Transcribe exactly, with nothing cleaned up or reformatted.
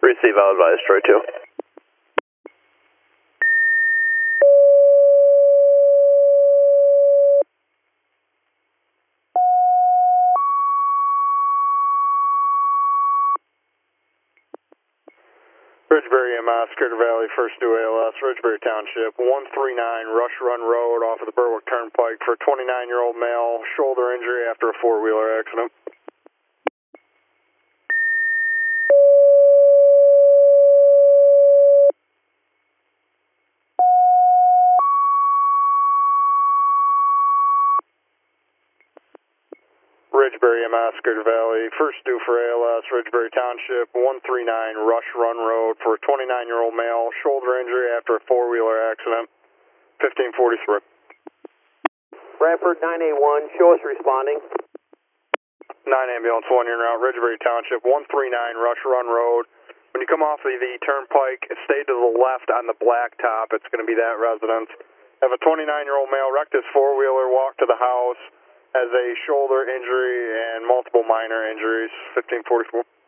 Receive, I'll advise Troy two. Ridgebury M S, Crater Valley, first due A L S, Ridgebury Township, one three nine Rush Run Road off of the Berwick Turnpike for a twenty-nine-year-old male, shoulder injury after a four-wheeler accident. Ridgebury M S, Crater Valley, first due for A L S, Ridgebury Township, one three nine Rush Run Road for a twenty-nine-year-old male, shoulder injury after a four-wheeler accident, fifteen forty-three. Bradford nine eight one, show us responding. nine ambulance, one in route, Ridgebury Township, one three nine Rush Run Road. When you come off of the turnpike, stay to the left on the blacktop. It's going to be that residence. Have a twenty-nine-year-old male wrecked his four-wheeler, walked to the house, has a shoulder injury and multiple minor injuries, fifteen forty-four.